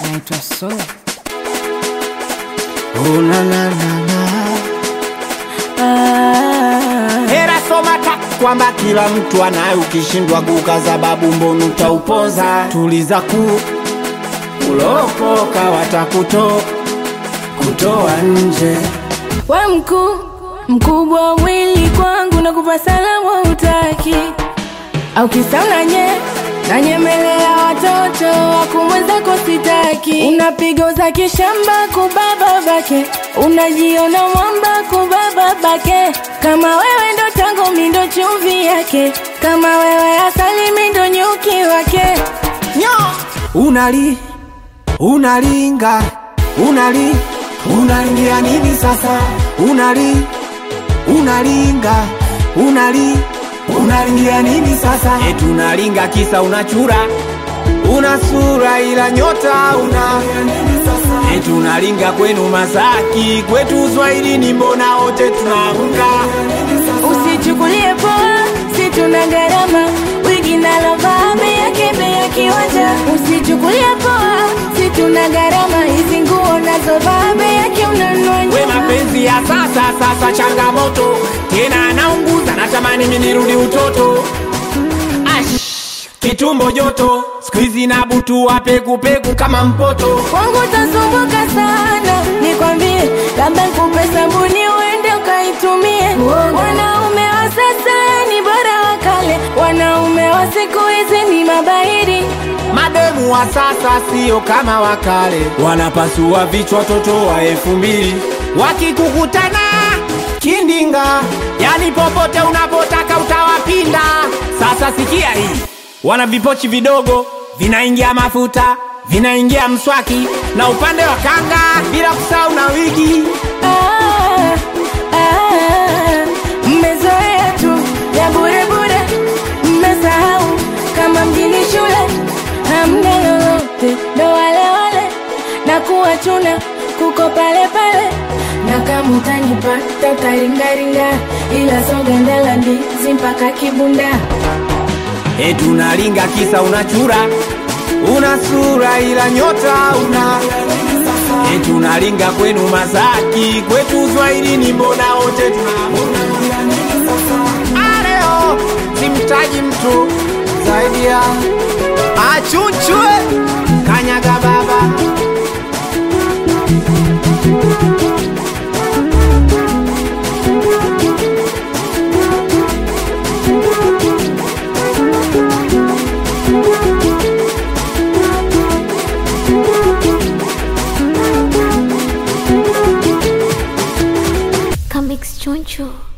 naitwa So. Oh na na na na. Hera soma kwamba kila mtu anayo, ukishindwa kukaza babu mbonu utaupoza. Tuliza kulokoka kutoa nje. We mkubwa mwili kwangu na kupa salamu utaki. Au kisa nanyemelea watoto wakumweza kositaki. Unapiga za kishamba kubaba bake, unajiona mwamba kubaba bake. Kama wewe ndo tango mindo chumvi yake, kama wewe asali mindo nyuki wake. Unalingia nini sasa? Unalingia nini sasa? Tunalinga kisa unachura, una sura ila nyota una. Tunalinga kwenu Masaki, kwetu Swahilini mbona wote tunaunga. Usichukulie poa, si tuna gharama, wigi na lava bei ya kiwanja. Usichukulie poa, si tuna gharama, hizi nguo nazo vaa bei yake unanunua. We mapenzi ya sasa changamoto, tena anaunguza, natamani mimi nirudi utoto. Kitumbo joto, squeeze na butu wa peku kama mpoto. Wangu tasumbuka sana, nikwambie, labda nikupe sabuni uende ukaitumie. Wanaume wa sasa ni bora wa kale, wanaume wa siku hizi ni mabairi. Mademu wa sasa sio kama wakale, wanapasua vichwa watoto wa 2000. Wakikukutana kindinga, yani popote unapotaka utawapinda. Sasa sikia hii, wana vipochi vidogo, vinaingia mafuta, vinaingia mswaki, na upande wa kanga bila kusahau na wigi. Mmezoea tu ya bure, mmesahau kama mjini shule hamna lolote, ndo wale na kuwachuna kuko pale, na kama utanipata utaringaringa, ila soga ndala ndizi mpaka kibunda. Tunalinga kisa unachura, una sura ila nyota una. Tunalinga kwenu Masaki, kwetu Swahilini mbona wote tunaunga. Leo simtaji mtu zaidi ya achuchwe kanyaga baba. Comics Choncho.